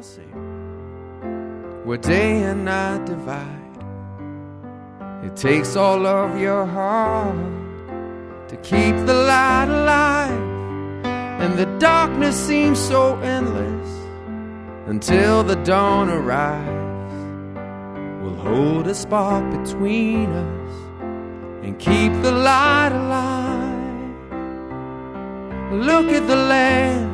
all sing. Where day and night divide, it takes all of your heart to keep the light alive. And the darkness seems so endless until the dawn arrives. We'll hold a spark between us and keep the light alive. Look at the land